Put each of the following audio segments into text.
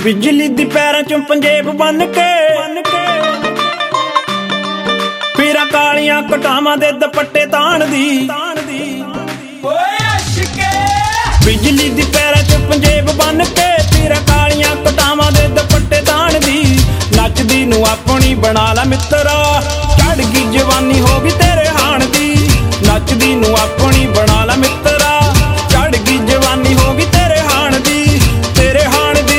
बिजली दी पैरां चों पंजेब बन के फिरां कालियां कटावां दे दुपट्टे ताण दी बिजली दी पैरां चों पंजेब बन के फिरां कालियां कटावां दे दुपट्टे ताण दी नचदी नूं अपनी बना ला मित्रा चढ़ गई जवानी हो गई तेरे हाण दी नचदी नूं अपनी बना ला मित्रा चढ़ गई जवानी हो गई तेरे हाण दी तेरे हाण दी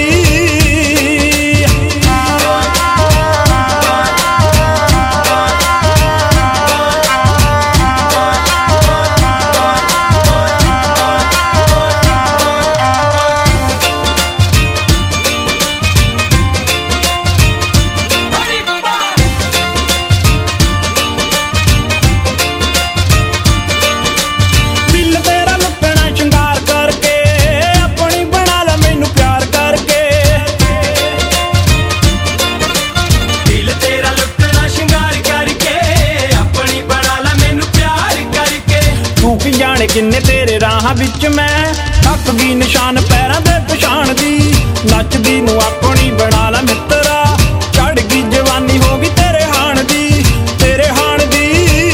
जाने किन्ने तेरे राह विच मैं थक गई निशान पैरां दे पछाण दी नचदी नूं अपनी बना ला मित्रा चढ़ गई जवानी हो गई तेरे हाण दी तेरे हाण दी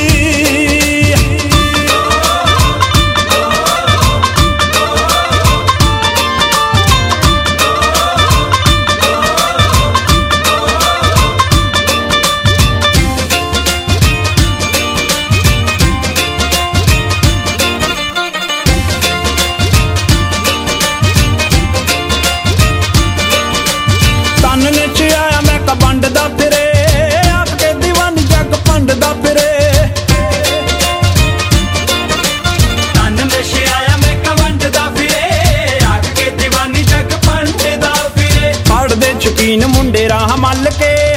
ਵੰਡਦਾ ਫਿਰੇ ਆਪ ਕੇ ਦੀਵਾਨੀ ਜੱਗ ਭੰਡਦਾ ਫਿਰੇ ਤਨ ਨਸ਼ੇ ਆਇਆ ਮੈਂ ਕਵੰਡਦਾ ਫਿਰੇ ਆਪ ਕੇ ਦੀਵਾਨੀ ਜੱਗ ਭੰਡਦਾ ਫਿਰੇ ਪੜਦੇ ਸ਼ਕੀਨ ਮੁੰਡੇ ਰਾਹ ਮੱਲ ਕੇ